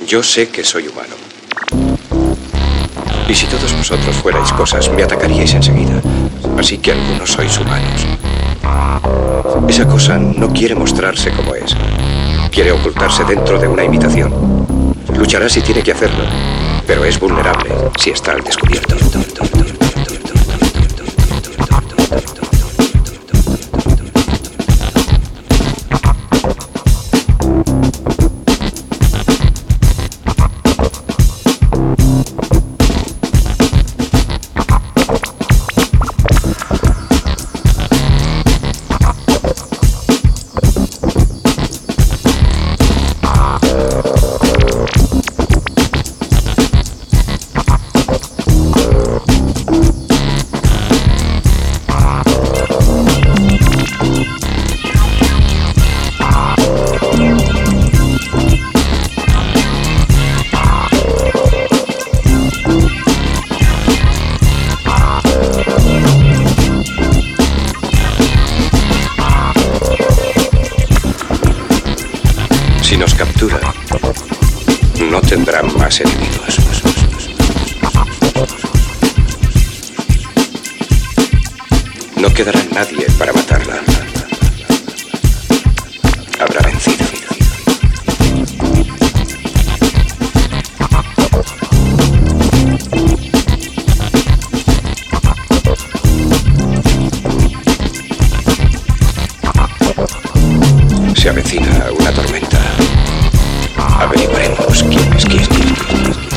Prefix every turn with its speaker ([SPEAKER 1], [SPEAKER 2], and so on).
[SPEAKER 1] Yo sé que soy humano. Y si todos vosotros fuerais cosas, me atacaríais enseguida. Así que algunos sois humanos. Esa cosa no quiere mostrarse como es. Quiere ocultarse dentro de una imitación. Luchará si tiene que hacerlo, pero es vulnerable si está al descubierto. Si nos captura, no tendrán más enemigos. No quedará nadie para matarla. Habrá vencido. Se avecina una tormenta. Averiguaremos quién es quién.